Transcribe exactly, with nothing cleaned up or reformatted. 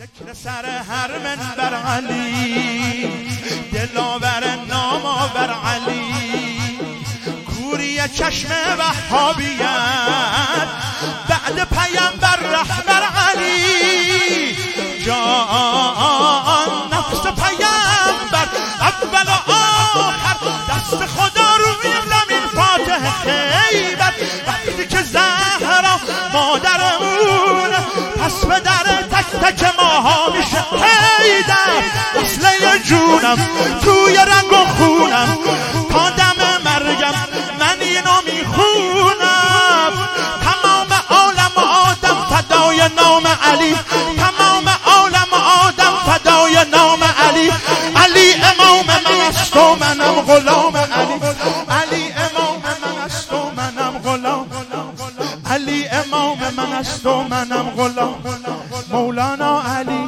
ذکر سر هر منبر علی، دلاور نام آور علی، کوری چشم وهابیت بعد پیامبر رهبر علی، جان نفس پیامبر اول و آخر، دست خدا روی زمین فاتح خیبر، وقتی که زهرا مادرمون پس به در تک تک ماها میشه حیدر، اصله جونم توی رنگ و خونم، تا دم مرگم من اینو میخونم، تمام عالم آدم فدای نام علی، تمام عالم آدم فدای نام علی، علی امام من است و منم غلام علی، علی امام من است و منم غلام، علی امام من است و منم غلام مولانا علی.